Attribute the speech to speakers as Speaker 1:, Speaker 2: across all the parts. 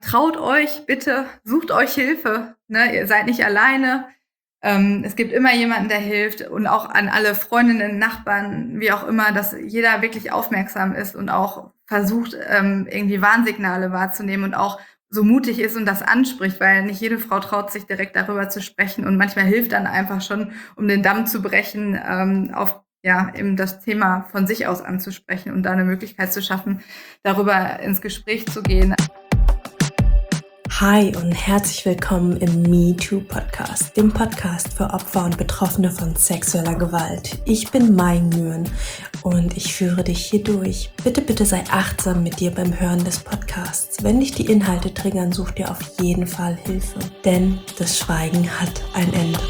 Speaker 1: traut euch bitte, sucht euch Hilfe, ne? Ihr seid nicht alleine. Es gibt immer jemanden, der hilft, und auch an alle Freundinnen, Nachbarn, wie auch immer, dass jeder wirklich aufmerksam ist und auch versucht, irgendwie Warnsignale wahrzunehmen und auch so mutig ist und das anspricht, weil nicht jede Frau traut sich direkt darüber zu sprechen, und manchmal hilft dann einfach schon, um den Damm zu brechen, auf eben das Thema von sich aus anzusprechen und da eine Möglichkeit zu schaffen, darüber ins Gespräch zu gehen.
Speaker 2: Hi und herzlich willkommen im MeToo-Podcast, dem Podcast für Opfer und Betroffene von sexueller Gewalt. Ich bin Mai Nguyen und ich führe dich hier durch. Bitte sei achtsam mit dir beim Hören des Podcasts. Wenn dich die Inhalte triggern, such dir auf jeden Fall Hilfe, denn das Schweigen hat ein Ende.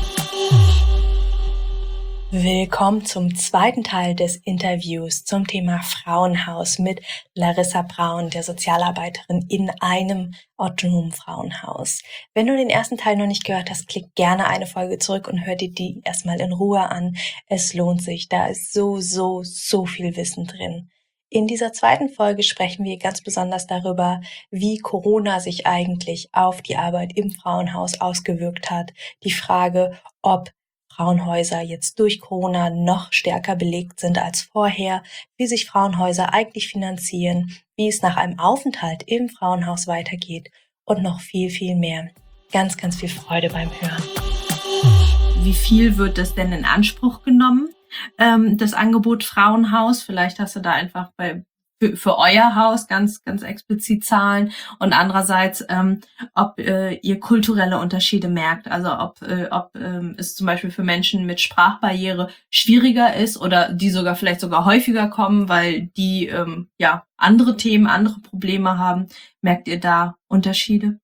Speaker 2: Willkommen zum zweiten Teil des Interviews zum Thema Frauenhaus mit Larissa Braun, der Sozialarbeiterin in einem autonomen Frauenhaus. Wenn du den ersten Teil noch nicht gehört hast, klick gerne eine Folge zurück und hör dir die erstmal in Ruhe an. Es lohnt sich, da ist so viel Wissen drin. In dieser zweiten Folge sprechen wir ganz besonders darüber, wie Corona sich eigentlich auf die Arbeit im Frauenhaus ausgewirkt hat. Die Frage, ob Frauenhäuser jetzt durch Corona noch stärker belegt sind als vorher, wie sich Frauenhäuser eigentlich finanzieren, wie es nach einem Aufenthalt im Frauenhaus weitergeht und noch viel mehr. Ganz viel Freude beim Hören.
Speaker 3: Wie viel wird das denn in Anspruch genommen, das Angebot Frauenhaus? Vielleicht hast du da einfach für euer Haus ganz explizit Zahlen, und andererseits, ob ihr kulturelle Unterschiede merkt, also ob es zum Beispiel für Menschen mit Sprachbarriere schwieriger ist oder die vielleicht sogar häufiger kommen, weil die andere Themen, andere Probleme haben. Merkt ihr da Unterschiede?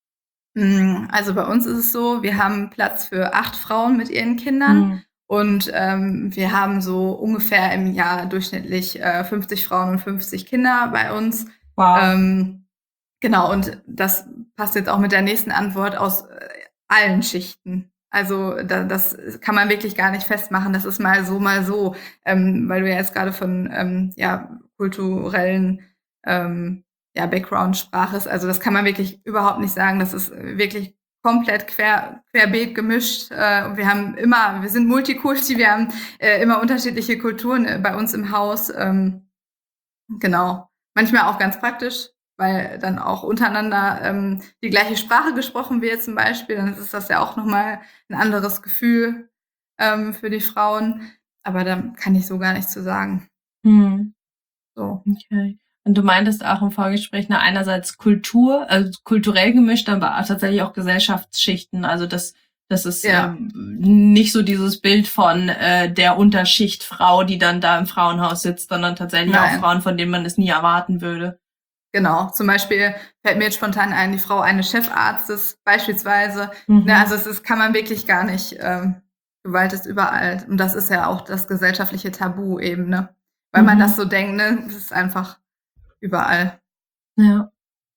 Speaker 1: Also bei uns ist es so, wir haben Platz für 8 Frauen mit ihren Kindern. Und wir haben so ungefähr im Jahr durchschnittlich 50 Frauen und 50 Kinder bei uns.
Speaker 3: Wow.
Speaker 1: Genau, und das passt jetzt auch mit der nächsten Antwort aus allen Schichten. Also das kann man wirklich gar nicht festmachen. Das ist mal so, weil du ja jetzt gerade von kulturellen Background sprachest. Also das kann man wirklich überhaupt nicht sagen. Das ist wirklich komplett querbeet gemischt. Wir sind Multikulti, wir haben immer unterschiedliche Kulturen bei uns im Haus. Genau. Manchmal auch ganz praktisch, weil dann auch untereinander die gleiche Sprache gesprochen wird zum Beispiel. Dann ist das ja auch nochmal ein anderes Gefühl für die Frauen. Aber da kann ich so gar nichts zu sagen.
Speaker 3: So. Okay. Und du meintest auch im Vorgespräch, einerseits Kultur, also kulturell gemischt, aber tatsächlich auch Gesellschaftsschichten. Also das ist nicht so dieses Bild von der Unterschichtfrau, die dann da im Frauenhaus sitzt, sondern tatsächlich auch Frauen, von denen man es nie erwarten würde.
Speaker 1: Genau, zum Beispiel fällt mir jetzt spontan ein, die Frau eines Chefarztes beispielsweise. Ne, also kann man wirklich gar nicht, Gewalt ist überall. Und das ist ja auch das gesellschaftliche Tabu eben, ne? Weil man das so denkt, ne? Das ist einfach überall.
Speaker 3: Ja.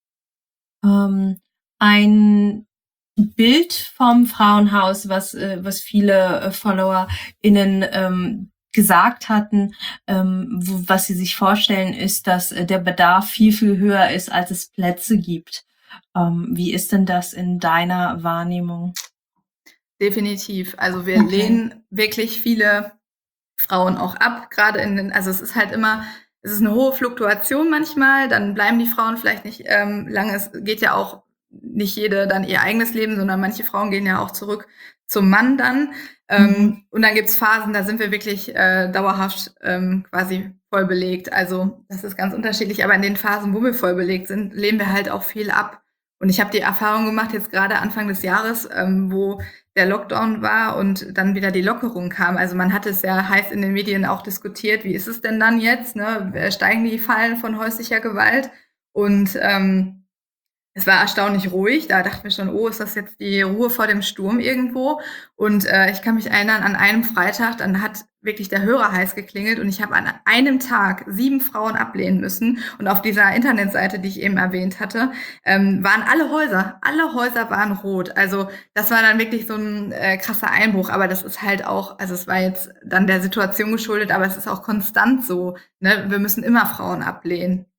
Speaker 3: Ein Bild vom Frauenhaus, was viele FollowerInnen gesagt hatten, was sie sich vorstellen, ist, dass der Bedarf viel höher ist, als es Plätze gibt. Wie ist denn das in deiner Wahrnehmung?
Speaker 1: Definitiv. Also wir lehnen wirklich viele Frauen auch ab, gerade also es ist eine hohe Fluktuation manchmal, dann bleiben die Frauen vielleicht nicht lange. Es geht ja auch nicht jede dann ihr eigenes Leben, sondern manche Frauen gehen ja auch zurück zum Mann dann. Und dann gibt's Phasen, da sind wir wirklich dauerhaft quasi voll belegt. Also das ist ganz unterschiedlich, aber in den Phasen, wo wir voll belegt sind, lehnen wir halt auch viel ab. Und ich habe die Erfahrung gemacht, jetzt gerade Anfang des Jahres, wo der Lockdown war und dann wieder die Lockerung kam. Also man hat es ja heiß in den Medien auch diskutiert, wie ist es denn dann jetzt? Ne? Steigen die Fallen von häuslicher Gewalt? Und es war erstaunlich ruhig. Da dachten wir schon, ist das jetzt die Ruhe vor dem Sturm irgendwo? Und ich kann mich erinnern, an einem Freitag, dann hat wirklich der Hörer heiß geklingelt und ich habe an einem Tag 7 Frauen ablehnen müssen. Und auf dieser Internetseite, die ich eben erwähnt hatte, waren alle Häuser waren rot. Also das war dann wirklich so ein krasser Einbruch. Aber das ist halt auch, also es war jetzt dann der Situation geschuldet, aber es ist auch konstant so. Ne? Wir müssen immer Frauen ablehnen.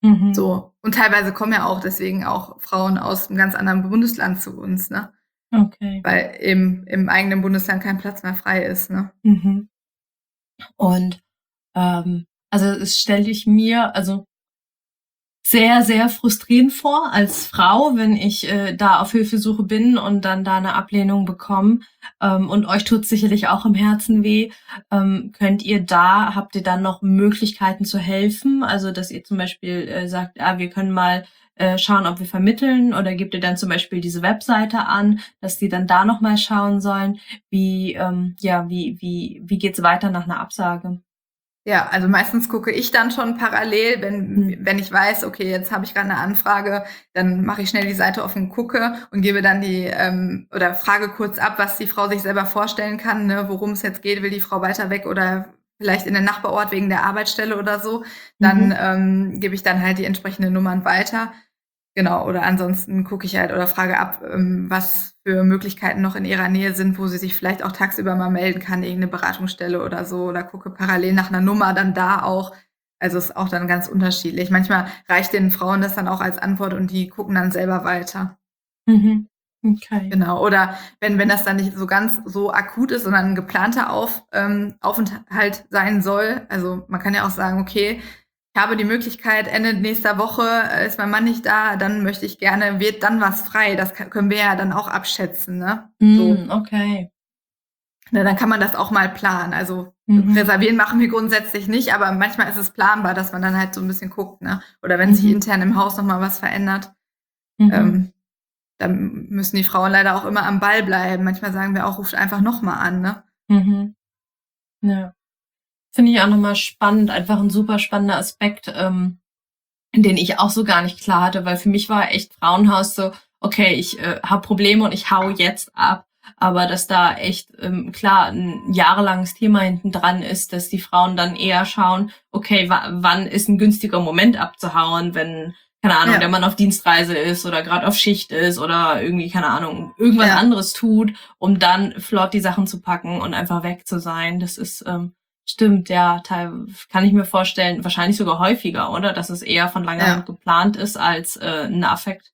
Speaker 3: Mhm.
Speaker 1: So. Und teilweise kommen ja auch deswegen auch Frauen aus einem ganz anderen Bundesland zu uns, ne?
Speaker 3: Okay.
Speaker 1: Weil eben im eigenen Bundesland kein Platz mehr frei ist, ne?
Speaker 3: Mhm. Und also es stelle ich mir also sehr, sehr frustrierend vor als Frau, wenn ich da auf Hilfesuche bin und dann da eine Ablehnung bekomme. Und euch tut sicherlich auch im Herzen weh. Habt ihr dann noch Möglichkeiten zu helfen? Also, dass ihr zum Beispiel sagt, wir können mal schauen, ob wir vermitteln, oder gebt ihr dann zum Beispiel diese Webseite an, dass die dann da nochmal schauen sollen, wie geht's weiter nach einer Absage?
Speaker 1: Ja, also meistens gucke ich dann schon parallel, wenn ich weiß, okay, jetzt habe ich gerade eine Anfrage, dann mache ich schnell die Seite offen, gucke und gebe dann oder frage kurz ab, was die Frau sich selber vorstellen kann, ne, worum es jetzt geht. Will die Frau weiter weg oder vielleicht in den Nachbarort wegen der Arbeitsstelle oder so? Dann
Speaker 3: Mhm.
Speaker 1: gebe ich dann halt die entsprechenden Nummern weiter. Genau, oder ansonsten gucke ich halt oder frage ab, was für Möglichkeiten noch in ihrer Nähe sind, wo sie sich vielleicht auch tagsüber mal melden kann, irgendeine Beratungsstelle oder so, oder gucke parallel nach einer Nummer dann da auch. Also, ist auch dann ganz unterschiedlich. Manchmal reicht den Frauen das dann auch als Antwort und die gucken dann selber weiter.
Speaker 3: Mhm. Okay.
Speaker 1: Genau. Oder wenn das dann nicht so ganz so akut ist, sondern 'n geplanter Aufenthalt sein soll. Also, man kann ja auch sagen: „Okay, ich habe die Möglichkeit, Ende nächster Woche, ist mein Mann nicht da, dann möchte ich gerne wird dann was frei?“ Das können wir ja dann auch abschätzen, ne? So,
Speaker 3: Okay.
Speaker 1: ne, dann kann man das auch mal planen. Also,
Speaker 3: Mhm.
Speaker 1: reservieren machen wir grundsätzlich nicht, aber manchmal ist es planbar, dass man dann halt so 'n bisschen guckt, ne? Oder wenn sich
Speaker 3: Mhm.
Speaker 1: intern im Haus noch mal was verändert,
Speaker 3: Mhm.
Speaker 1: ähm, dann müssen die Frauen leider auch immer am Ball bleiben. Manchmal sagen wir auch: „Ruft einfach noch mal an“, ne?
Speaker 3: Mhm. Ja. Finde ich auch nochmal spannend, einfach ein super spannender Aspekt, den ich auch so gar nicht klar hatte, weil für mich war echt Frauenhaus so, okay, ich habe Probleme und ich hau jetzt ab. Aber dass da echt klar ein jahrelanges Thema hinten dran ist, dass die Frauen dann eher schauen, okay, wann ist ein günstiger Moment abzuhauen, wenn, keine Ahnung, der
Speaker 1: Ja,
Speaker 3: Mann auf Dienstreise ist oder gerade auf Schicht ist oder irgendwie, keine Ahnung, irgendwas
Speaker 1: ja,
Speaker 3: anderes tut, um dann flott die Sachen zu packen und einfach weg zu sein. Das ist stimmt, ja, kann ich mir vorstellen, wahrscheinlich sogar häufiger, oder? Dass es eher von langer Hand
Speaker 1: ja,
Speaker 3: geplant ist als eine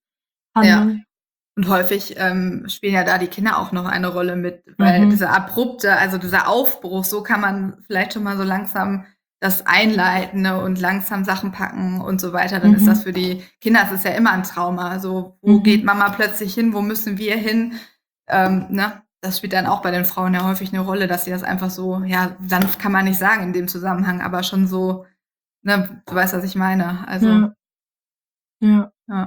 Speaker 1: ja.
Speaker 3: Affekthandlung.
Speaker 1: Und häufig, spielen ja da die Kinder auch noch eine Rolle mit, weil
Speaker 3: Mhm.
Speaker 1: dieser Aufbruch, so kann man vielleicht schon mal so langsam das einleiten, ne, und langsam Sachen packen und so weiter. Dann ist das
Speaker 3: Mhm.
Speaker 1: für die Kinder es ist ja immer ein Trauma. So: „Wo geht
Speaker 3: Mhm.
Speaker 1: Mama plötzlich hin? Wo müssen wir hin?“ Ne? Das spielt dann auch bei den Frauen ja häufig 'ne Rolle, dass sie das einfach so ja, sanft kann man nicht sagen in dem Zusammenhang, aber schon so ne, du weißt, was ich meine. Also,
Speaker 3: Ja, ja.
Speaker 1: ja.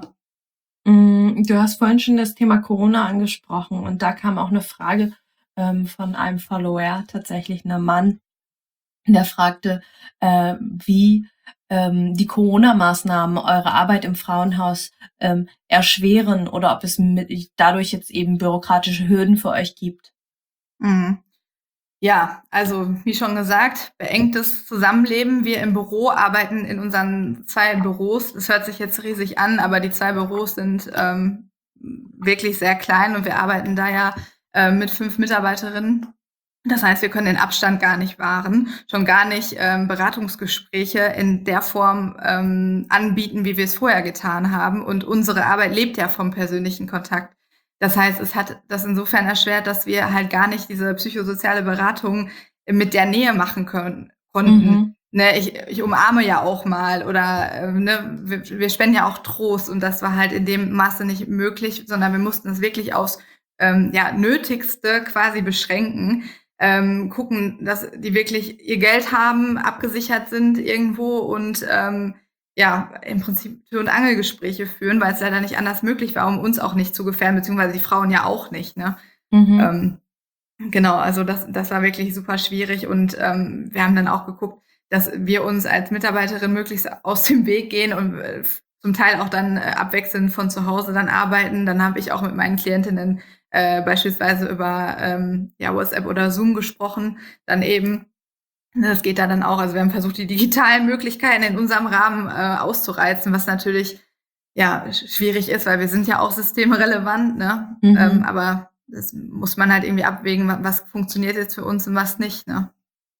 Speaker 3: Du hast vorhin schon das Thema Corona angesprochen und da kam auch eine Frage von einem Follower, tatsächlich 'nem Mann, der fragte, wie die Corona-Maßnahmen eure Arbeit im Frauenhaus erschweren oder ob es dadurch jetzt eben bürokratische Hürden für euch gibt.
Speaker 1: Mhm. Ja, also wie schon gesagt, beengtes Zusammenleben. Wir im Büro arbeiten in unseren 2 Büros. Das hört sich jetzt riesig an, aber die 2 Büros sind, wirklich sehr klein und wir arbeiten da ja, mit 5 Mitarbeiterinnen. Das heißt, wir können den Abstand gar nicht wahren, schon gar nicht, Beratungsgespräche in der Form, anbieten, wie wir es vorher getan haben. Und unsere Arbeit lebt ja vom persönlichen Kontakt. Das heißt, es hat das insofern erschwert, dass wir halt gar nicht diese psychosoziale Beratung mit der Nähe machen konnten.
Speaker 3: Mhm.
Speaker 1: Ne, ich umarme ja auch mal oder, ne, wir spenden ja auch Trost und das war halt in dem Maße nicht möglich, sondern wir mussten es wirklich aufs, ja, Nötigste quasi beschränken, gucken, dass die wirklich ihr Geld haben, abgesichert sind irgendwo und, ja, im Prinzip Tür- und Angelgespräche führen, weil es leider nicht anders möglich war, um uns auch nicht zu gefährden, beziehungsweise die Frauen ja auch nicht, ne?
Speaker 3: Mhm.
Speaker 1: Ähm, genau, also das war wirklich super schwierig und, wir haben dann auch geguckt, dass wir uns als Mitarbeiterin möglichst aus dem Weg gehen und, zum Teil auch dann, abwechselnd von zu Hause dann arbeiten. Dann habe ich auch mit meinen Klientinnen, beispielsweise über, ja, WhatsApp oder Zoom gesprochen, dann eben. Ne, das geht da dann auch. Also, wir haben versucht, die digitalen Möglichkeiten in unserem Rahmen, auszureizen, was natürlich, ja, schwierig ist, weil wir sind ja auch systemrelevant, ne?
Speaker 3: Mhm.
Speaker 1: Aber das muss man halt irgendwie abwägen, was funktioniert jetzt für uns und was nicht, ne?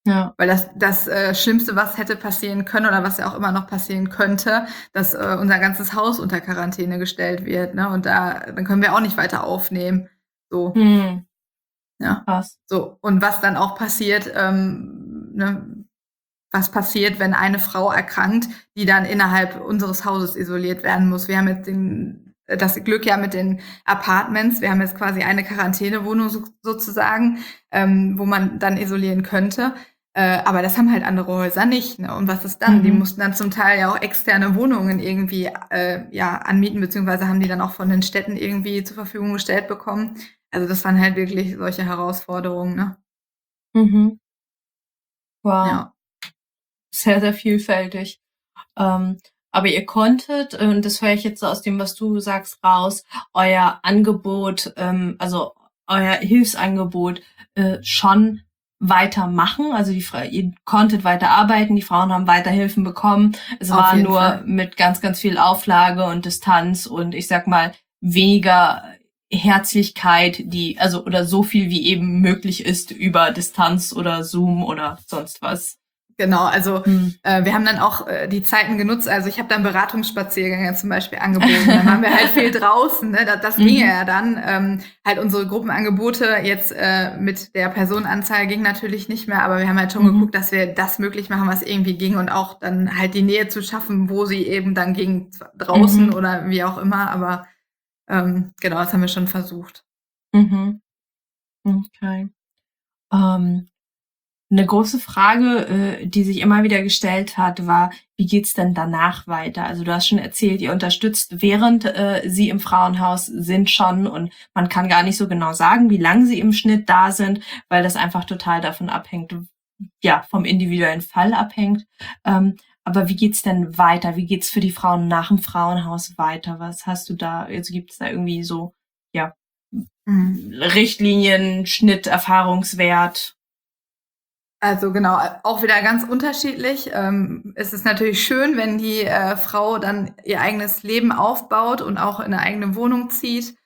Speaker 3: Ja.
Speaker 1: Weil das Schlimmste, was hätte passieren können oder was ja auch immer noch passieren könnte, dass unser ganzes Haus unter Quarantäne gestellt wird, ne? Und dann können wir auch nicht weiter aufnehmen. So,
Speaker 3: Hm,
Speaker 1: ja.
Speaker 3: krass.
Speaker 1: So, und was dann auch passiert, ne, was passiert, wenn eine Frau erkrankt, die dann innerhalb unseres Hauses isoliert werden muss. Wir haben jetzt das Glück ja mit den Apartments. Wir haben jetzt quasi eine Quarantänewohnung sozusagen, wo man dann isolieren könnte. Aber das haben halt andere Häuser nicht. Ne? Und was ist dann? Die mussten dann zum Teil ja auch externe Wohnungen irgendwie anmieten, beziehungsweise haben die dann auch von den Städten irgendwie zur Verfügung gestellt bekommen. Also das waren halt wirklich solche Herausforderungen. Ne?
Speaker 3: Mhm. Wow.
Speaker 1: Ja.
Speaker 3: Sehr, sehr vielfältig. Aber ihr konntet, und das höre ich jetzt so aus dem, was du sagst, raus, euer Angebot, also euer Hilfsangebot schon weitermachen. Also ihr konntet weiter arbeiten, die Frauen haben weiter Hilfen bekommen. Es
Speaker 1: Auf
Speaker 3: war
Speaker 1: jeden
Speaker 3: nur
Speaker 1: Fall.
Speaker 3: mit ganz, ganz viel Auflage und Distanz und ich sag mal weniger Herzlichkeit, oder so viel wie eben möglich ist über Distanz oder Zoom oder sonst was.
Speaker 1: Genau, also wir haben dann auch die Zeiten genutzt. Also ich habe dann Beratungsspaziergänge zum Beispiel angeboten. Dann waren wir halt viel draußen. Ne? Das ginge ja dann. Halt unsere Gruppenangebote jetzt mit der Personenanzahl ging natürlich nicht mehr, aber wir haben halt schon geguckt, dass wir das möglich machen, was irgendwie ging und auch dann halt die Nähe zu schaffen, wo sie eben dann ging, draußen oder wie auch immer. Aber genau, das haben wir schon versucht.
Speaker 3: Mhm. Okay. Eine große Frage, die sich immer wieder gestellt hat, war, wie geht's denn danach weiter? Also du hast schon erzählt, ihr unterstützt, während sie im Frauenhaus sind schon und man kann gar nicht so genau sagen, wie lange sie im Schnitt da sind, weil das einfach total davon abhängt, ja, vom individuellen Fall abhängt. Aber wie geht's denn weiter? Wie geht's für die Frauen nach dem Frauenhaus weiter? Was hast du da? Also gibt's da irgendwie so, ja, Richtlinien, Schnitt, Erfahrungswert?
Speaker 1: Also genau, auch wieder ganz unterschiedlich. Es ist natürlich schön, wenn die Frau dann ihr eigenes Leben aufbaut und auch in eine eigene Wohnung zieht.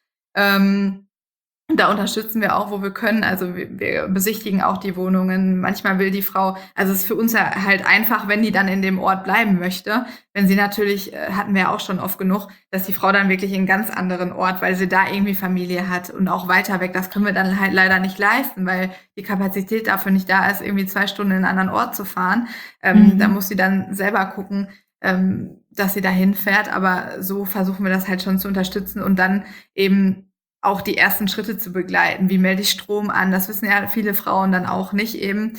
Speaker 1: Da unterstützen wir auch, wo wir können. Also wir besichtigen auch die Wohnungen. Manchmal will die Frau, also es ist für uns ja halt einfach, wenn die dann in dem Ort bleiben möchte. Wenn sie natürlich, hatten wir ja auch schon oft genug, dass die Frau dann wirklich in einen ganz anderen Ort, weil sie da irgendwie Familie hat und auch weiter weg. Das können wir dann halt leider nicht leisten, weil die Kapazität dafür nicht da ist, irgendwie 2 Stunden in einen anderen Ort zu fahren. Da muss sie dann selber gucken, dass sie da hinfährt. Aber so versuchen wir das halt schon zu unterstützen und dann eben auch die ersten Schritte zu begleiten. Wie melde ich Strom an? Das wissen ja viele Frauen dann auch nicht eben.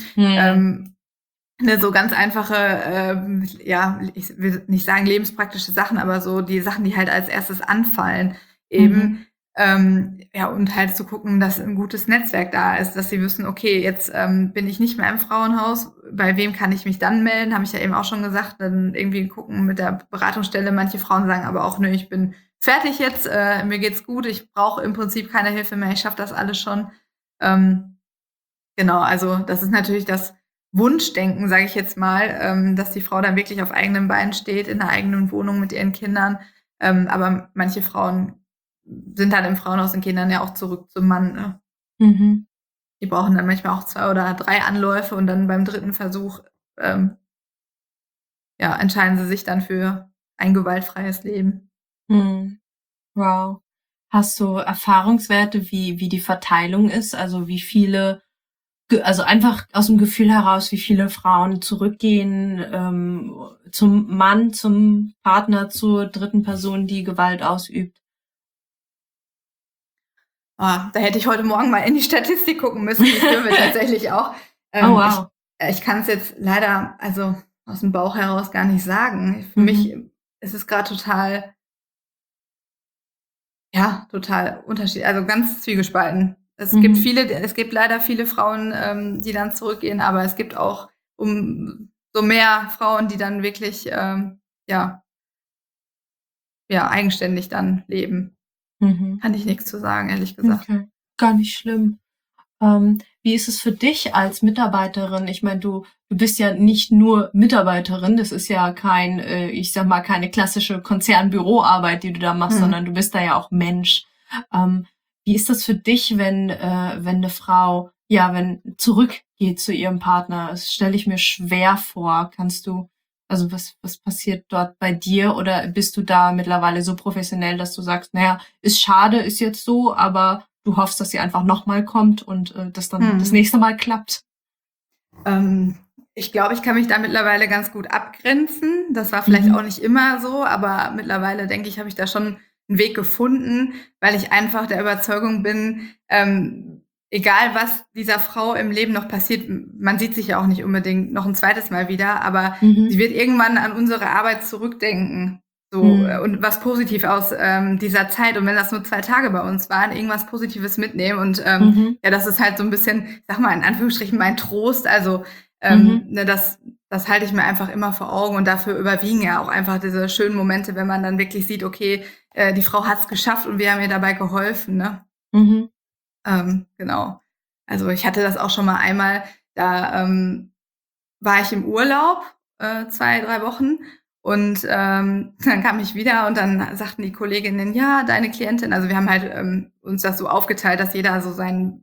Speaker 1: So ganz einfache, ja, ich will nicht sagen lebenspraktische Sachen, aber so die Sachen, die halt als erstes anfallen eben. Ja, und halt zu gucken, dass ein gutes Netzwerk da ist, dass sie wissen, okay, jetzt bin ich nicht mehr im Frauenhaus, bei wem kann ich mich dann melden? Habe ich ja eben auch schon gesagt, dann irgendwie gucken mit der Beratungsstelle. Manche Frauen sagen aber auch, nö, ich bin fertig jetzt, mir geht's gut, ich brauche im Prinzip keine Hilfe mehr, ich schaffe das alles schon. Genau, also das ist natürlich das Wunschdenken, sage ich jetzt mal, dass die Frau dann wirklich auf eigenen Beinen steht, in einer eigenen Wohnung mit ihren Kindern. Aber manche Frauen sind dann im Frauenhaus und gehen dann ja auch zurück zum Mann. Ne? Die brauchen dann manchmal auch 2 oder 3 Anläufe und dann beim 3. Versuch ja, entscheiden sie sich dann für ein gewaltfreies Leben.
Speaker 3: Wow. Hast du Erfahrungswerte, wie die Verteilung ist? Also wie viele, also einfach aus dem Gefühl heraus, wie viele Frauen zurückgehen zum Mann, zum Partner, zur 3. Person, die Gewalt ausübt?
Speaker 1: Da hätte ich heute Morgen mal in die Statistik gucken müssen. Die führen wir tatsächlich auch.
Speaker 3: Oh, wow.
Speaker 1: Ich kann es jetzt leider, also aus dem Bauch heraus gar nicht sagen. Für mich ist es gerade total unterschiedlich, also ganz zwiegespalten. Es gibt leider viele Frauen, die dann zurückgehen, aber es gibt auch so mehr Frauen, die dann wirklich eigenständig dann leben. Kann ich nichts zu sagen, ehrlich gesagt.
Speaker 3: Okay. Gar nicht schlimm. Wie ist es für dich als Mitarbeiterin? Ich meine, du bist ja nicht nur Mitarbeiterin, das ist ja keine klassische Konzernbüroarbeit, die du da machst, sondern du bist da ja auch Mensch. Wie ist das für dich, wenn eine Frau wenn zurückgeht zu ihrem Partner. Das stelle ich mir schwer vor. Also was passiert dort bei dir? Oder bist du da mittlerweile so professionell, dass du sagst, naja, ist schade, ist jetzt so, aber du hoffst, dass sie einfach nochmal kommt und das dann das nächste Mal klappt?
Speaker 1: Ich glaube, ich kann mich da mittlerweile ganz gut abgrenzen. Das war vielleicht auch nicht immer so, aber mittlerweile denke ich, habe ich da schon einen Weg gefunden, weil ich einfach der Überzeugung bin, egal was dieser Frau im Leben noch passiert, man sieht sich ja auch nicht unbedingt noch ein zweites Mal wieder, aber sie wird irgendwann an unsere Arbeit zurückdenken. So, und was positiv aus dieser Zeit. Und wenn das nur 2 Tage bei uns waren, irgendwas Positives mitnehmen. Und ja, das ist halt so ein bisschen, ich sag mal, in Anführungsstrichen mein Trost. Also ne, das halte ich mir einfach immer vor Augen. Und dafür überwiegen ja auch einfach diese schönen Momente, wenn man dann wirklich sieht, okay, die Frau hat's geschafft und wir haben ihr dabei geholfen. Ne? Genau. Also ich hatte das auch schon mal einmal, da war ich im Urlaub 2, 3 Wochen und dann kam ich wieder und dann sagten die Kolleginnen, ja, deine Klientin, also wir haben halt uns das so aufgeteilt, dass jeder so seine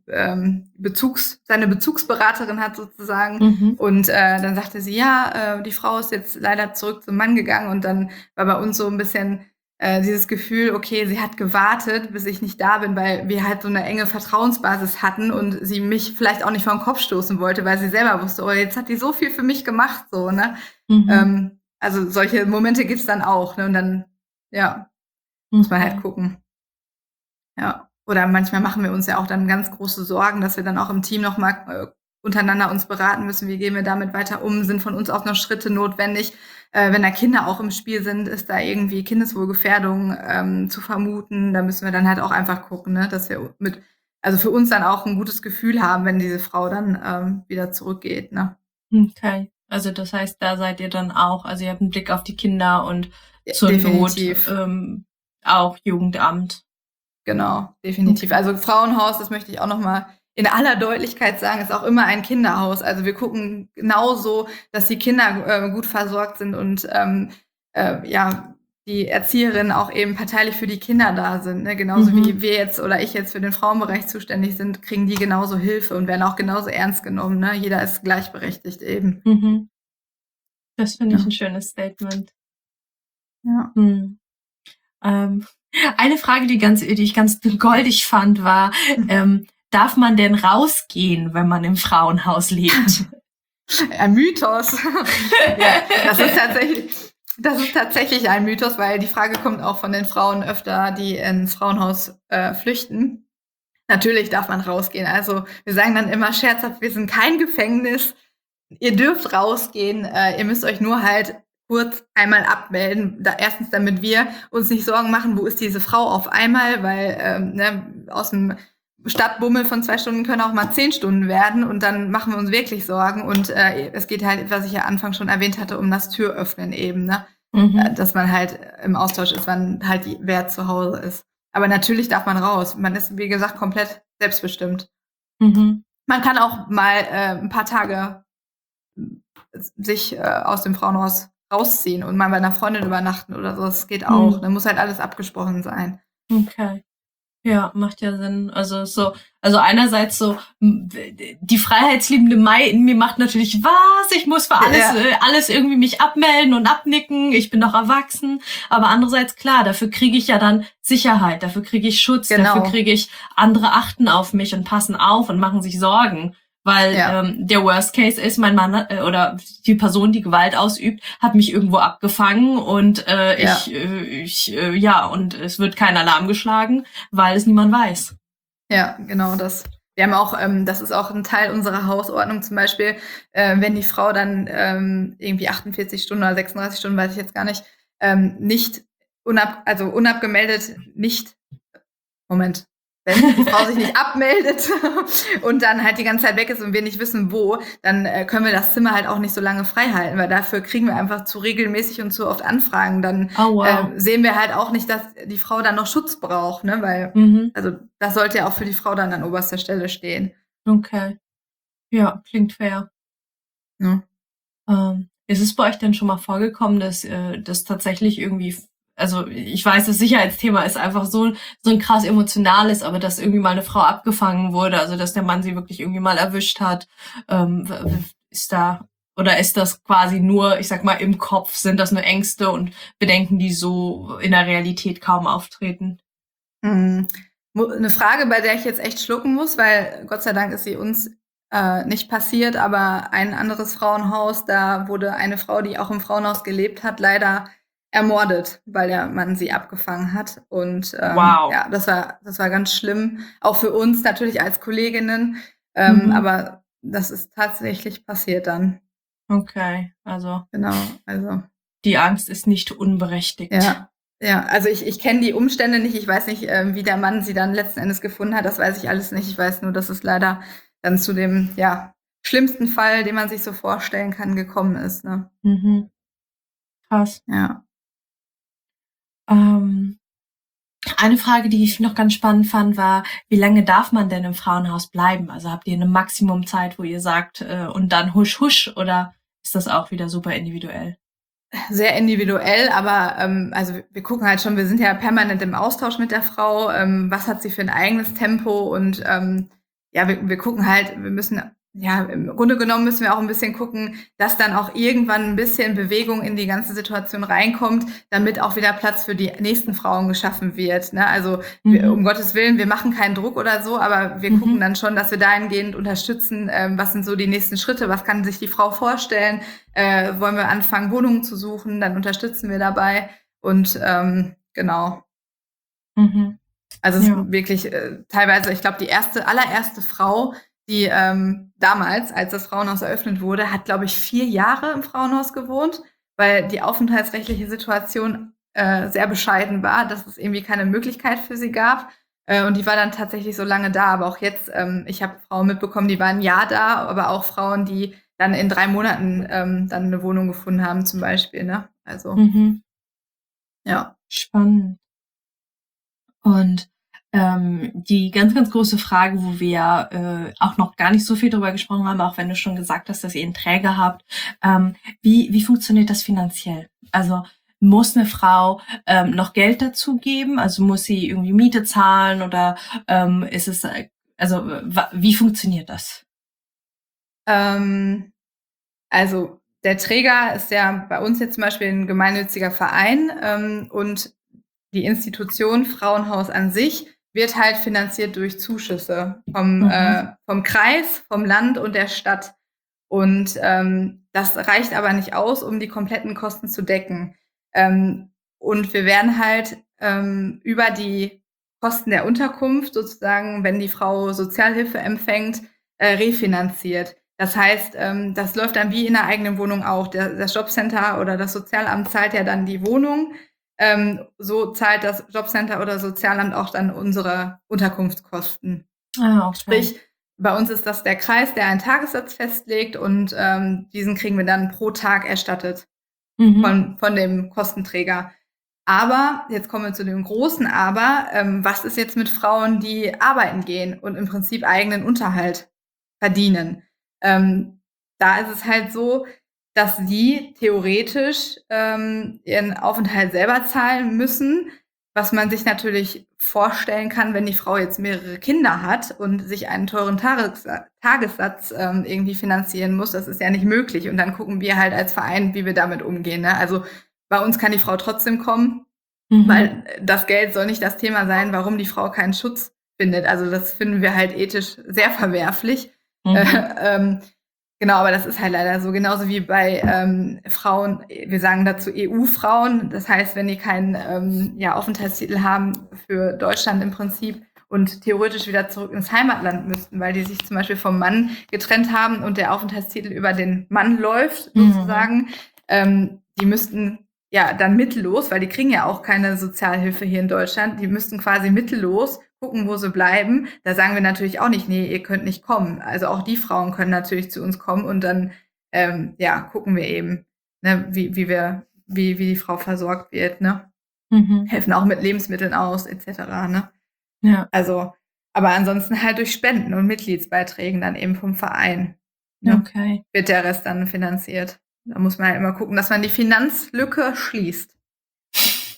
Speaker 1: Bezugsberaterin hat sozusagen. Und dann sagte sie, ja, die Frau ist jetzt leider zurück zum Mann gegangen und dann war bei uns so ein bisschen dieses Gefühl, okay, sie hat gewartet, bis ich nicht da bin, weil wir halt so eine enge Vertrauensbasis hatten und sie mich vielleicht auch nicht vor den Kopf stoßen wollte, weil sie selber wusste, oh, jetzt hat die so viel für mich gemacht, so, ne? Also solche Momente gibt's dann auch, ne? Und dann, ja, muss man halt gucken. Ja. Oder manchmal machen wir uns ja auch dann ganz große Sorgen, dass wir dann auch im Team noch mal untereinander uns beraten müssen, wie gehen wir damit weiter um, sind von uns auch noch Schritte notwendig. Wenn da Kinder auch im Spiel sind, ist da irgendwie Kindeswohlgefährdung zu vermuten. Da müssen wir dann halt auch einfach gucken, ne, dass wir also für uns dann auch ein gutes Gefühl haben, wenn diese Frau dann wieder zurückgeht. Ne?
Speaker 3: Okay. Also das heißt, da seid ihr dann auch, also ihr habt einen Blick auf die Kinder und zur
Speaker 1: definitiv.
Speaker 3: Not auch Jugendamt.
Speaker 1: Genau, definitiv. Okay. Also Frauenhaus, das möchte ich auch noch mal in aller Deutlichkeit sagen, ist auch immer ein Kinderhaus. Also wir gucken genauso, dass die Kinder gut versorgt sind und ja, die Erzieherinnen auch eben parteilich für die Kinder da sind. Ne? Genauso wie wir jetzt oder ich jetzt für den Frauenbereich zuständig sind, kriegen die genauso Hilfe und werden auch genauso ernst genommen. Ne? Jeder ist gleichberechtigt eben.
Speaker 3: Das finde ich ein schönes Statement.
Speaker 1: Ja.
Speaker 3: Eine Frage, die ich ganz goldig fand, war, darf man denn rausgehen, wenn man im Frauenhaus lebt?
Speaker 1: Ein Mythos. Ja, das ist tatsächlich ein Mythos, weil die Frage kommt auch von den Frauen öfter, die ins Frauenhaus flüchten. Natürlich darf man rausgehen. Also wir sagen dann immer scherzhaft, wir sind kein Gefängnis. Ihr dürft rausgehen. Ihr müsst euch nur halt kurz einmal abmelden. Erstens, damit wir uns nicht Sorgen machen, wo ist diese Frau auf einmal, weil ne, aus dem Stadtbummel von 2 Stunden können auch mal 10 Stunden werden und dann machen wir uns wirklich Sorgen. Und es geht halt, was ich ja Anfang schon erwähnt hatte, um das Türöffnen eben, ne? Dass man halt im Austausch ist, wann halt wer zu Hause ist. Aber natürlich darf man raus. Man ist, wie gesagt, komplett selbstbestimmt. Man kann auch mal ein paar Tage sich aus dem Frauenhaus rausziehen und mal bei einer Freundin übernachten oder so. Das geht auch. Dann muss halt alles abgesprochen sein.
Speaker 3: Okay. Ja, macht ja Sinn. Also einerseits so, die freiheitsliebende Mai in mir macht natürlich, was? Ich muss für alles irgendwie mich abmelden und abnicken. Ich bin doch erwachsen. Aber andererseits, klar, dafür kriege ich ja dann Sicherheit. Dafür kriege ich Schutz. Genau. Dafür kriege ich, andere achten auf mich und passen auf und machen sich Sorgen. Weil der Worst Case ist, mein Mann oder die Person, die Gewalt ausübt, hat mich irgendwo abgefangen und und es wird kein Alarm geschlagen, weil es niemand weiß.
Speaker 1: Ja, genau das. Wir haben auch, das ist auch ein Teil unserer Hausordnung zum Beispiel, wenn die Frau dann irgendwie 48 Stunden oder 36 Stunden, weiß ich jetzt gar nicht, nicht unabgemeldet wenn die Frau sich nicht abmeldet und dann halt die ganze Zeit weg ist und wir nicht wissen, wo, dann können wir das Zimmer halt auch nicht so lange frei halten, weil dafür kriegen wir einfach zu regelmäßig und zu oft Anfragen. Dann sehen wir halt auch nicht, dass die Frau dann noch Schutz braucht, ne? Weil also das sollte ja auch für die Frau dann an oberster Stelle stehen.
Speaker 3: Okay. Ja, klingt fair.
Speaker 1: Ja.
Speaker 3: Ist es bei euch denn schon mal vorgekommen, dass tatsächlich irgendwie also ich weiß, das Sicherheitsthema ist einfach so ein krass emotionales, aber dass irgendwie mal eine Frau abgefangen wurde, also dass der Mann sie wirklich irgendwie mal erwischt hat, ist das quasi nur, ich sag mal, im Kopf, sind das nur Ängste und Bedenken, die so in der Realität kaum auftreten?
Speaker 1: Eine Frage, bei der ich jetzt echt schlucken muss, weil Gott sei Dank ist sie uns nicht passiert, aber ein anderes Frauenhaus, da wurde eine Frau, die auch im Frauenhaus gelebt hat, leider ermordet, weil der Mann sie abgefangen hat. Und
Speaker 3: Wow.
Speaker 1: ja, das war ganz schlimm, auch für uns natürlich als Kolleginnen, aber das ist tatsächlich passiert dann.
Speaker 3: Okay, also
Speaker 1: Genau, also
Speaker 3: die Angst ist nicht unberechtigt.
Speaker 1: ja, also ich kenne die Umstände nicht. Ich weiß nicht, wie der Mann sie dann letzten Endes gefunden hat. Das weiß ich alles nicht. Ich weiß nur, dass es leider dann zu dem schlimmsten Fall, den man sich so vorstellen kann, gekommen ist. Ne?
Speaker 3: Krass.
Speaker 1: Ja.
Speaker 3: Eine Frage, die ich noch ganz spannend fand, war, wie lange darf man denn im Frauenhaus bleiben? Also habt ihr eine Maximumzeit, wo ihr sagt, und dann husch husch, oder ist das auch wieder super individuell?
Speaker 1: Sehr individuell, aber also wir gucken halt schon, wir sind ja permanent im Austausch mit der Frau, was hat sie für ein eigenes Tempo und wir gucken halt, im Grunde genommen müssen wir auch ein bisschen gucken, dass dann auch irgendwann ein bisschen Bewegung in die ganze Situation reinkommt, damit auch wieder Platz für die nächsten Frauen geschaffen wird. Ne? Also um Gottes Willen, wir machen keinen Druck oder so, aber wir gucken dann schon, dass wir dahingehend unterstützen, was sind so die nächsten Schritte, was kann sich die Frau vorstellen, wollen wir anfangen, Wohnungen zu suchen, dann unterstützen wir dabei und genau. Also es ist wirklich teilweise, ich glaube, die allererste Frau, die damals, als das Frauenhaus eröffnet wurde, hat, glaube ich, 4 Jahre im Frauenhaus gewohnt, weil die aufenthaltsrechtliche Situation sehr bescheiden war, dass es irgendwie keine Möglichkeit für sie gab. Und die war dann tatsächlich so lange da. Aber auch jetzt, ich habe Frauen mitbekommen, die waren ein Jahr da, aber auch Frauen, die dann in 3 Monaten dann eine Wohnung gefunden haben, zum Beispiel. Ne? Also, ja.
Speaker 3: Spannend. Und die ganz, ganz große Frage, wo wir auch noch gar nicht so viel drüber gesprochen haben, auch wenn du schon gesagt hast, dass ihr einen Träger habt, wie funktioniert das finanziell? Also muss eine Frau noch Geld dazu geben? Also muss sie irgendwie Miete zahlen oder ist es, wie funktioniert das?
Speaker 1: Also der Träger ist ja bei uns jetzt zum Beispiel ein gemeinnütziger Verein und die Institution Frauenhaus an sich wird halt finanziert durch Zuschüsse vom Kreis, vom Land und der Stadt. Und das reicht aber nicht aus, um die kompletten Kosten zu decken. Und wir werden halt über die Kosten der Unterkunft sozusagen, wenn die Frau Sozialhilfe empfängt, refinanziert. Das heißt, das läuft dann wie in der eigenen Wohnung auch. Das Jobcenter oder das Sozialamt zahlt ja dann die Wohnung. So zahlt das Jobcenter oder Sozialamt auch dann unsere Unterkunftskosten.
Speaker 3: Okay.
Speaker 1: Sprich, bei uns ist das der Kreis, der einen Tagessatz festlegt und diesen kriegen wir dann pro Tag erstattet von dem Kostenträger. Aber, jetzt kommen wir zu dem großen Aber, was ist jetzt mit Frauen, die arbeiten gehen und im Prinzip eigenen Unterhalt verdienen? Da ist es halt so, dass die theoretisch ihren Aufenthalt selber zahlen müssen, was man sich natürlich vorstellen kann, wenn die Frau jetzt mehrere Kinder hat und sich einen teuren Tagessatz irgendwie finanzieren muss. Das ist ja nicht möglich. Und dann gucken wir halt als Verein, wie wir damit umgehen. Ne? Also bei uns kann die Frau trotzdem kommen, weil das Geld soll nicht das Thema sein, warum die Frau keinen Schutz findet. Also das finden wir halt ethisch sehr verwerflich. Genau, aber das ist halt leider so. Genauso wie bei Frauen, wir sagen dazu EU-Frauen. Das heißt, wenn die keinen Aufenthaltstitel haben für Deutschland im Prinzip und theoretisch wieder zurück ins Heimatland müssten, weil die sich zum Beispiel vom Mann getrennt haben und der Aufenthaltstitel über den Mann läuft, sozusagen, die müssten dann mittellos, weil die kriegen ja auch keine Sozialhilfe hier in Deutschland, die müssten quasi mittellos gucken, wo sie bleiben. Da sagen wir natürlich auch nicht, nee, ihr könnt nicht kommen. Also auch die Frauen können natürlich zu uns kommen und dann gucken wir eben, ne, wie die Frau versorgt wird, ne? Helfen auch mit Lebensmitteln aus, etc. Ne?
Speaker 3: Ja.
Speaker 1: Also, aber ansonsten halt durch Spenden und Mitgliedsbeiträgen dann eben vom Verein. Ne?
Speaker 3: Okay.
Speaker 1: Wird der Rest dann finanziert. Da muss man halt immer gucken, dass man die Finanzlücke schließt.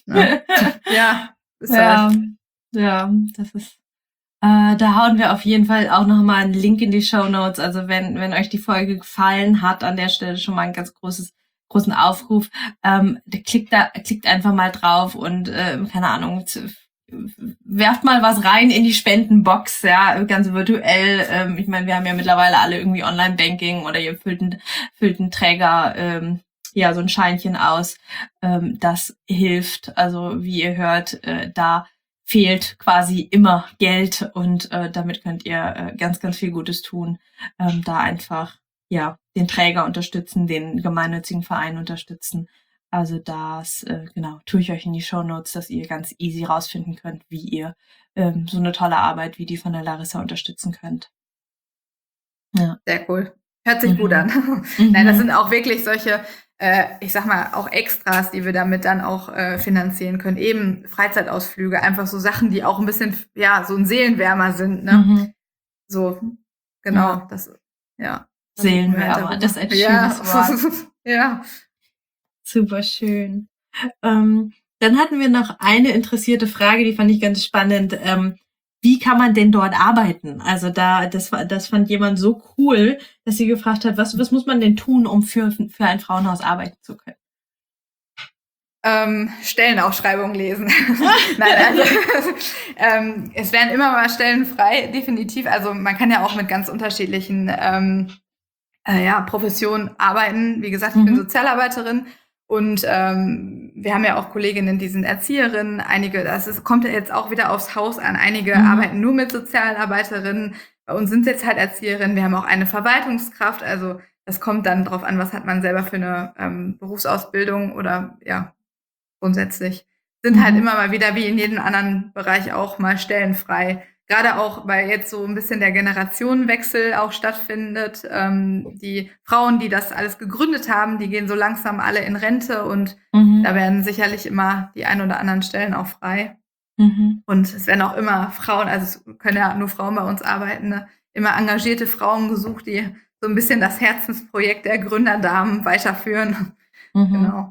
Speaker 1: Ne? Ja, ist
Speaker 3: Ja,
Speaker 1: halt.
Speaker 3: ja, das ist. Da hauen wir auf jeden Fall auch nochmal einen Link in die Shownotes. Also wenn euch die Folge gefallen hat, an der Stelle schon mal ein ganz großen Aufruf. Klickt einfach mal drauf und keine Ahnung, werft mal was rein in die Spendenbox, ja, ganz virtuell. Ich meine, wir haben ja mittlerweile alle irgendwie Online-Banking oder ihr füllt einen Träger, ja, so ein Scheinchen aus. Das hilft. Also wie ihr hört, da fehlt quasi immer Geld und damit könnt ihr ganz viel Gutes tun. Da einfach ja den Träger unterstützen, den gemeinnützigen Verein unterstützen. Also das genau tue ich euch in die Shownotes, dass ihr ganz easy rausfinden könnt, wie ihr so eine tolle Arbeit wie die von der Larissa unterstützen könnt.
Speaker 1: Ja. Sehr cool. Hört sich gut an. Nein, das sind auch wirklich solche, ich sag mal, auch Extras, die wir damit dann auch finanzieren können. Eben Freizeitausflüge, einfach so Sachen, die auch ein bisschen, ja, so ein Seelenwärmer sind, ne? So, genau, das, ja.
Speaker 3: Seelenwärmer, das ist ein schönes Wort.
Speaker 1: Ja.
Speaker 3: Super schön. Dann hatten wir noch eine interessierte Frage, die fand ich ganz spannend. Wie kann man denn dort arbeiten? Also das fand jemand so cool, dass sie gefragt hat, was muss man denn tun, um für ein Frauenhaus arbeiten zu können?
Speaker 1: Stellenausschreibungen lesen. Nein, also es werden immer mal Stellen frei, definitiv. Also man kann ja auch mit ganz unterschiedlichen Professionen arbeiten. Wie gesagt, ich bin Sozialarbeiterin und wir haben ja auch Kolleginnen, die sind Erzieherinnen. Einige, kommt ja jetzt auch wieder aufs Haus an. Einige arbeiten nur mit Sozialarbeiterinnen. Bei uns sind jetzt halt Erzieherinnen. Wir haben auch eine Verwaltungskraft. Also das kommt dann drauf an, was hat man selber für eine Berufsausbildung oder ja, grundsätzlich sind halt immer mal wieder, wie in jedem anderen Bereich auch, mal Stellen frei. Gerade auch, weil jetzt so ein bisschen der Generationenwechsel auch stattfindet. Die Frauen, die das alles gegründet haben, die gehen so langsam alle in Rente und da werden sicherlich immer die ein oder anderen Stellen auch frei. Und es werden auch immer Frauen, also es können ja nur Frauen bei uns arbeiten, ne? Immer engagierte Frauen gesucht, die so ein bisschen das Herzensprojekt der Gründerdamen weiterführen. Genau.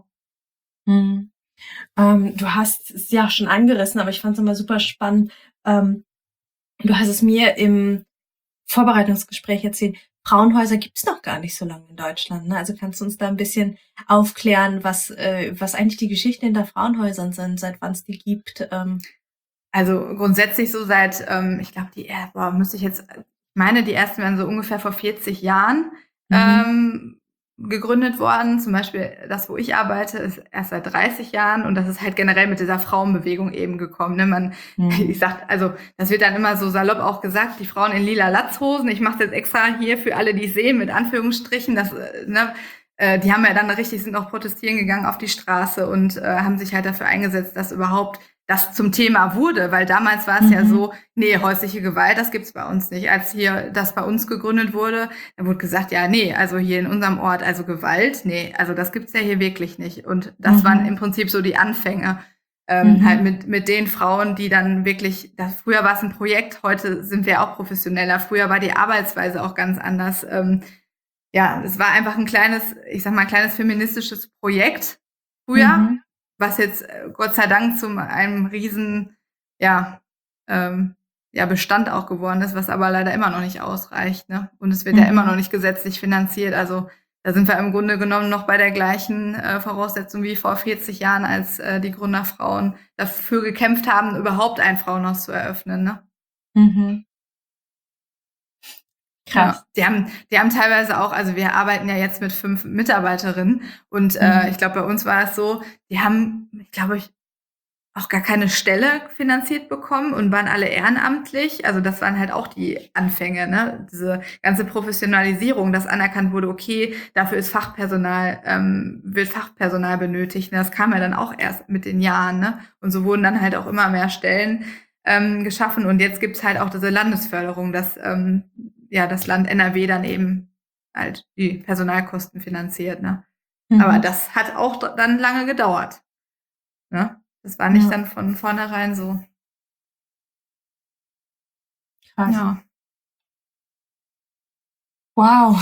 Speaker 3: Du hast es ja schon angerissen, aber ich fand es immer super spannend. Du hast es mir im Vorbereitungsgespräch erzählt. Frauenhäuser gibt es noch gar nicht so lange in Deutschland, ne? Also kannst du uns da ein bisschen aufklären, was eigentlich die Geschichte hinter Frauenhäusern sind, seit wann es die gibt?
Speaker 1: Also grundsätzlich so seit, ich glaube, die ersten werden so ungefähr vor 40 Jahren gegründet worden. Zum Beispiel das, wo ich arbeite, ist erst seit 30 Jahren und das ist halt generell mit dieser Frauenbewegung eben gekommen. Ne? Ich sag, also das wird dann immer so salopp auch gesagt, die Frauen in lila Latzhosen. Ich mache das jetzt extra hier für alle, die es sehen, mit Anführungsstrichen. Das, ne? Die haben ja dann sind auch protestieren gegangen auf die Straße und haben sich halt dafür eingesetzt, dass überhaupt das zum Thema wurde, weil damals war es ja so, nee, häusliche Gewalt, das gibt's bei uns nicht. Als hier das bei uns gegründet wurde, dann wurde gesagt, ja, nee, also hier in unserem Ort, also Gewalt, nee, also das gibt's ja hier wirklich nicht. Und das waren im Prinzip so die Anfänge, halt mit den Frauen, die dann wirklich, früher war es ein Projekt, heute sind wir auch professioneller, früher war die Arbeitsweise auch ganz anders. Ja, es war einfach ein kleines feministisches Projekt früher, was jetzt Gott sei Dank zu einem riesen Bestand auch geworden ist, was aber leider immer noch nicht ausreicht, ne? Und es wird ja immer noch nicht gesetzlich finanziert. Also da sind wir im Grunde genommen noch bei der gleichen Voraussetzung wie vor 40 Jahren, als die Gründerfrauen dafür gekämpft haben, überhaupt ein Frauenhaus zu eröffnen, ne? Krass. Ja, die haben teilweise auch, also wir arbeiten ja jetzt mit 5 Mitarbeiterinnen und ich glaube, bei uns war es so, die haben, glaube ich, auch gar keine Stelle finanziert bekommen und waren alle ehrenamtlich. Also das waren halt auch die Anfänge, ne? Diese ganze Professionalisierung, dass anerkannt wurde, okay, dafür ist wird Fachpersonal benötigt. Das kam ja dann auch erst mit den Jahren, ne? Und so wurden dann halt auch immer mehr Stellen geschaffen und jetzt gibt's halt auch diese Landesförderung, dass das Land NRW dann eben halt die Personalkosten finanziert, ne? Aber das hat auch dann lange gedauert, ne? Das war nicht dann von vornherein so.
Speaker 3: Krass. Ja. Wow.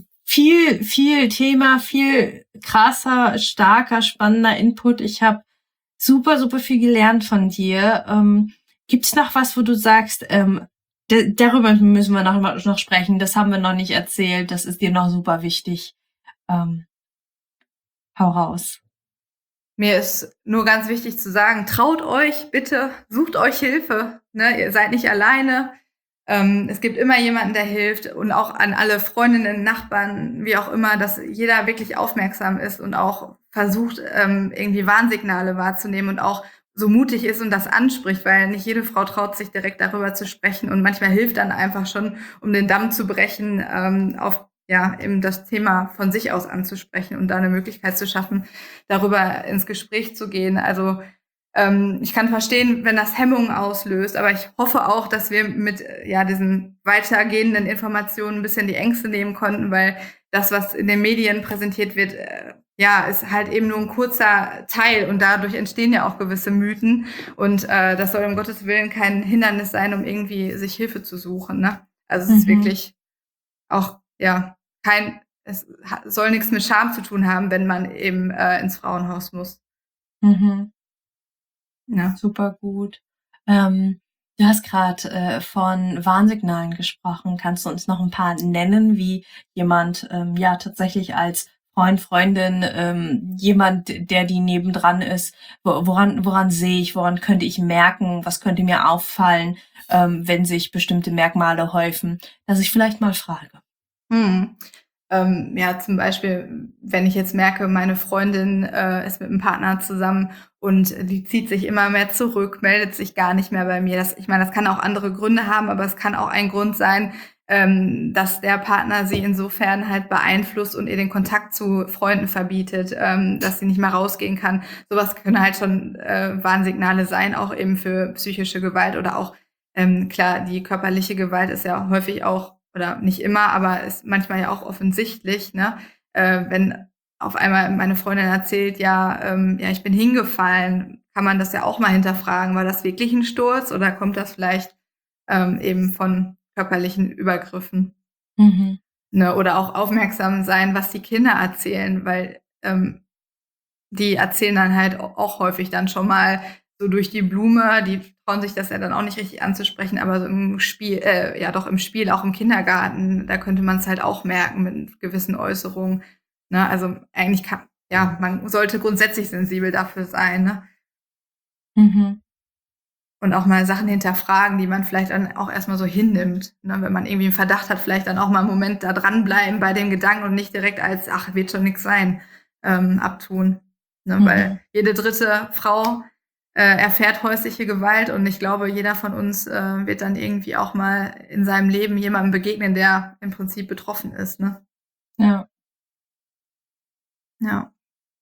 Speaker 3: Viel Thema, viel krasser, starker, spannender Input. Ich habe super, super viel gelernt von dir. Gibt's noch was, wo du sagst, darüber müssen wir noch sprechen, das haben wir noch nicht erzählt, das ist dir noch super wichtig. Hau raus.
Speaker 1: Mir ist nur ganz wichtig zu sagen, traut euch bitte, sucht euch Hilfe. Ne? Ihr seid nicht alleine. Es gibt immer jemanden, der hilft, und auch an alle Freundinnen, Nachbarn, wie auch immer, dass jeder wirklich aufmerksam ist und auch versucht, irgendwie Warnsignale wahrzunehmen und auch so mutig ist und das anspricht, weil nicht jede Frau traut sich direkt darüber zu sprechen, und manchmal hilft dann einfach schon, um den Damm zu brechen, eben das Thema von sich aus anzusprechen und da eine Möglichkeit zu schaffen, darüber ins Gespräch zu gehen. Also ich kann verstehen, wenn das Hemmungen auslöst, aber ich hoffe auch, dass wir mit diesen weitergehenden Informationen ein bisschen die Ängste nehmen konnten, weil das, was in den Medien präsentiert wird, ist halt eben nur ein kurzer Teil, und dadurch entstehen ja auch gewisse Mythen, und das soll um Gottes Willen kein Hindernis sein, um irgendwie sich Hilfe zu suchen. Ne? Also es ist wirklich auch es soll nichts mit Scham zu tun haben, wenn man eben ins Frauenhaus muss.
Speaker 3: Ja, super gut. Du hast gerade von Warnsignalen gesprochen. Kannst du uns noch ein paar nennen, wie jemand tatsächlich als Freund, Freundin, jemand, der die nebendran ist, woran sehe ich, woran könnte ich merken, was könnte mir auffallen, wenn sich bestimmte Merkmale häufen, dass ich vielleicht mal frage?
Speaker 1: Zum Beispiel, wenn ich jetzt merke, meine Freundin ist mit einem Partner zusammen und die zieht sich immer mehr zurück, meldet sich gar nicht mehr bei mir. Das kann auch andere Gründe haben, aber es kann auch ein Grund sein, dass der Partner sie insofern halt beeinflusst und ihr den Kontakt zu Freunden verbietet, dass sie nicht mehr rausgehen kann. Sowas können halt schon Warnsignale sein, auch eben für psychische Gewalt oder auch, klar, die körperliche Gewalt ist ja häufig auch, oder nicht immer, aber ist manchmal ja auch offensichtlich, ne? Wenn auf einmal meine Freundin erzählt, ich bin hingefallen, kann man das ja auch mal hinterfragen. War das wirklich ein Sturz oder kommt das vielleicht eben von körperlichen Übergriffen? Ne? Oder auch aufmerksam sein, was die Kinder erzählen, weil die erzählen dann halt auch häufig dann schon mal so durch die Blume, die trauen sich das ja dann auch nicht richtig anzusprechen, aber so im Spiel, im Spiel, auch im Kindergarten, da könnte man es halt auch merken mit gewissen Äußerungen. Ne? Also eigentlich man sollte grundsätzlich sensibel dafür sein, ne? Und auch mal Sachen hinterfragen, die man vielleicht dann auch erstmal so hinnimmt. Ne? Wenn man irgendwie einen Verdacht hat, vielleicht dann auch mal einen Moment da dranbleiben bei dem Gedanken und nicht direkt als, ach, wird schon nichts sein, abtun. Ne? Weil jede dritte Frau erfährt häusliche Gewalt, und ich glaube, jeder von uns wird dann irgendwie auch mal in seinem Leben jemandem begegnen, der im Prinzip betroffen ist. Ne?
Speaker 3: Ja.
Speaker 1: Ja.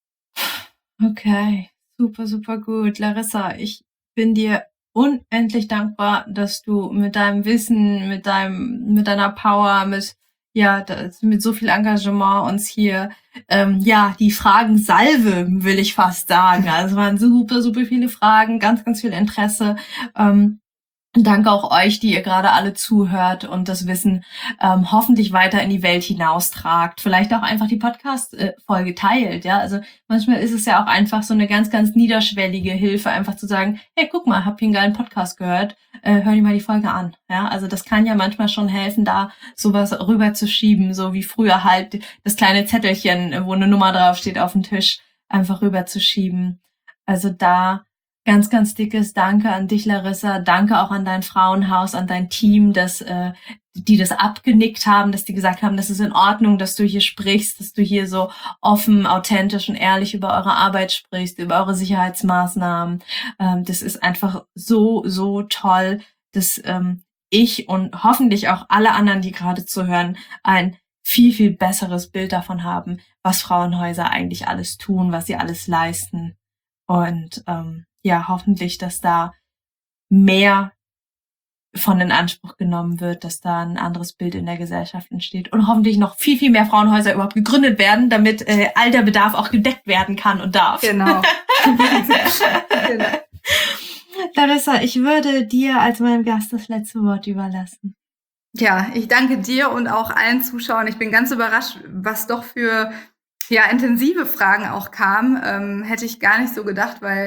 Speaker 3: Okay, super, super gut. Larissa, ich bin dir unendlich dankbar, dass du mit deinem Wissen, mit deiner Power, mit so viel Engagement uns hier, die Fragensalve, will ich fast sagen. Also es waren super, super viele Fragen, ganz, ganz viel Interesse. Danke auch euch, die ihr gerade alle zuhört und das Wissen hoffentlich weiter in die Welt hinaustragt. Vielleicht auch einfach die Podcast-Folge teilt. Ja, also manchmal ist es ja auch einfach so eine ganz, ganz niederschwellige Hilfe, einfach zu sagen, hey, guck mal, hab hier einen geilen Podcast gehört, hör dir mal die Folge an. Ja, also das kann ja manchmal schon helfen, da sowas rüberzuschieben, so wie früher halt das kleine Zettelchen, wo eine Nummer draufsteht, auf den Tisch, einfach rüberzuschieben. Also da ganz, ganz dickes Danke an dich, Larissa. Danke auch an dein Frauenhaus, an dein Team, dass die das abgenickt haben, dass die gesagt haben, das ist in Ordnung, dass du hier sprichst, dass du hier so offen, authentisch und ehrlich über eure Arbeit sprichst, über eure Sicherheitsmaßnahmen. Das ist einfach so, so toll, dass ich und hoffentlich auch alle anderen, die gerade zuhören, ein viel, viel besseres Bild davon haben, was Frauenhäuser eigentlich alles tun, was sie alles leisten. Und hoffentlich, dass da mehr von in Anspruch genommen wird, dass da ein anderes Bild in der Gesellschaft entsteht und hoffentlich noch viel, viel mehr Frauenhäuser überhaupt gegründet werden, damit all der Bedarf auch gedeckt werden kann und darf.
Speaker 1: Genau.
Speaker 3: Genau. Larissa, ich würde dir als meinem Gast das letzte Wort überlassen.
Speaker 1: Ja, ich danke dir und auch allen Zuschauern. Ich bin ganz überrascht, was doch für intensive Fragen auch kamen. Hätte ich gar nicht so gedacht, weil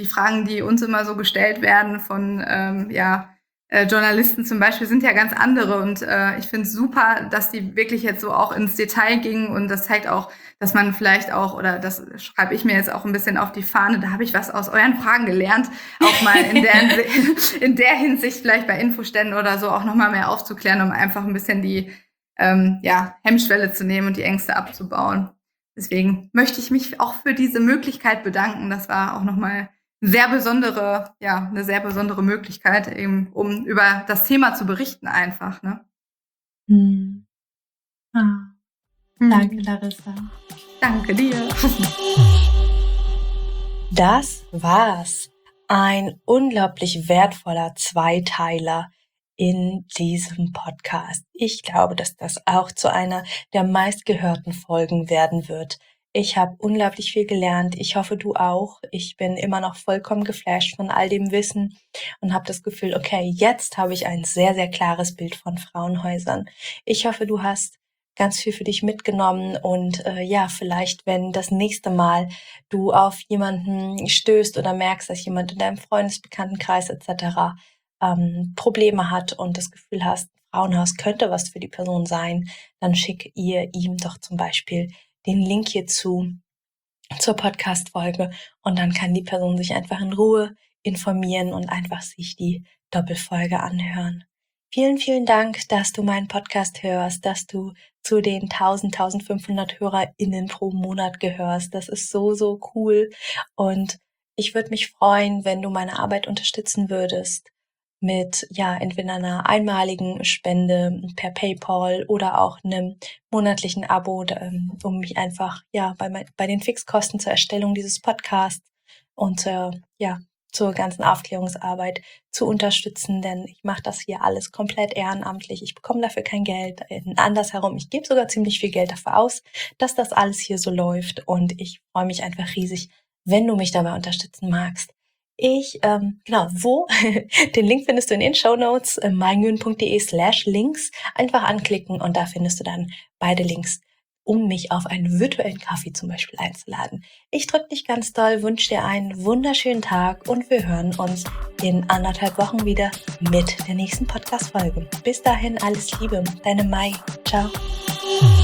Speaker 1: die Fragen, die uns immer so gestellt werden von Journalisten zum Beispiel, sind ja ganz andere. Und ich finde es super, dass die wirklich jetzt so auch ins Detail gingen. Und das zeigt auch, dass man vielleicht auch, oder das schreibe ich mir jetzt auch ein bisschen auf die Fahne, da habe ich was aus euren Fragen gelernt, auch mal in der Hinsicht vielleicht bei Infoständen oder so auch nochmal mehr aufzuklären, um einfach ein bisschen die Hemmschwelle zu nehmen und die Ängste abzubauen. Deswegen möchte ich mich auch für diese Möglichkeit bedanken. Das war auch nochmal eine sehr besondere Möglichkeit, eben, um über das Thema zu berichten einfach, ne?
Speaker 3: Danke, Larissa.
Speaker 1: Danke dir.
Speaker 2: Das war's. Ein unglaublich wertvoller Zweiteiler in diesem Podcast. Ich glaube, dass das auch zu einer der meistgehörten Folgen werden wird. Ich habe unglaublich viel gelernt. Ich hoffe, du auch. Ich bin immer noch vollkommen geflasht von all dem Wissen und habe das Gefühl, okay, jetzt habe ich ein sehr, sehr klares Bild von Frauenhäusern. Ich hoffe, du hast ganz viel für dich mitgenommen und vielleicht, wenn das nächste Mal du auf jemanden stößt oder merkst, dass jemand in deinem Freundesbekanntenkreis etc. Probleme hat und das Gefühl hast, Frauenhaus könnte was für die Person sein, dann schick ihr ihm doch zum Beispiel den Link hierzu zur Podcast-Folge und dann kann die Person sich einfach in Ruhe informieren und einfach sich die Doppelfolge anhören. Vielen, vielen Dank, dass du meinen Podcast hörst, dass du zu den 1500 HörerInnen pro Monat gehörst. Das ist so, so cool und ich würde mich freuen, wenn du meine Arbeit unterstützen würdest mit entweder einer einmaligen Spende per PayPal oder auch einem monatlichen Abo, um mich einfach bei den Fixkosten zur Erstellung dieses Podcasts und zur ganzen Aufklärungsarbeit zu unterstützen, denn ich mache das hier alles komplett ehrenamtlich. Ich bekomme dafür kein Geld. Andersherum, ich gebe sogar ziemlich viel Geld dafür aus, dass das alles hier so läuft und ich freue mich einfach riesig, wenn du mich dabei unterstützen magst. Den Link findest du in den Shownotes, meinguyen.de/links. Einfach anklicken und da findest du dann beide Links, um mich auf einen virtuellen Kaffee zum Beispiel einzuladen. Ich drücke dich ganz doll, wünsche dir einen wunderschönen Tag und wir hören uns in 1,5 Wochen wieder mit der nächsten Podcast-Folge. Bis dahin alles Liebe, deine Mai. Ciao.